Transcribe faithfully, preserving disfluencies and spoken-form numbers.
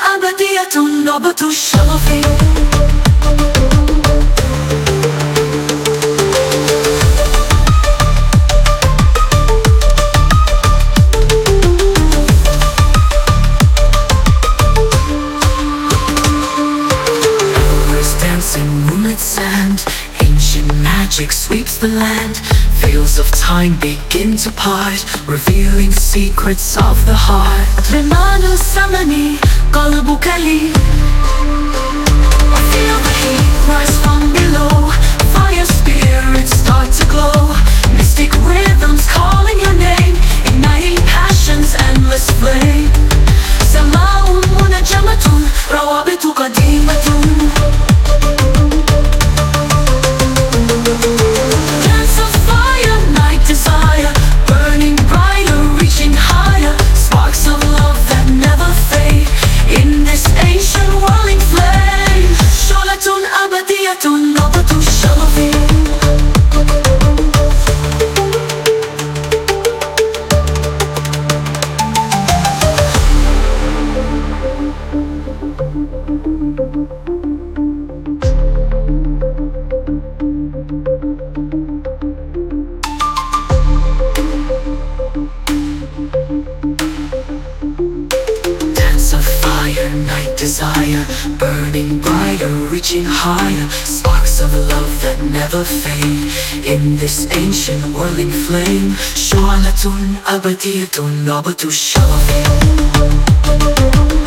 أبدية نبت الشغف. Moonlit sand, ancient magic sweeps the land. Veils of time begin to part, revealing secrets of the heart. رمال الزمن قلبك لي. I feel the heat rise from below. Fire spirits start to glow. Mystic rhythms calling your name, igniting passion's endless flame. سماء منجمة روابط قديمة. نبت الشغف. Dance of fire, night desire, burning brighter, reaching higher. Sparks of love that never fade in this ancient whirling flame. شعلة أبدية نبت الشغف.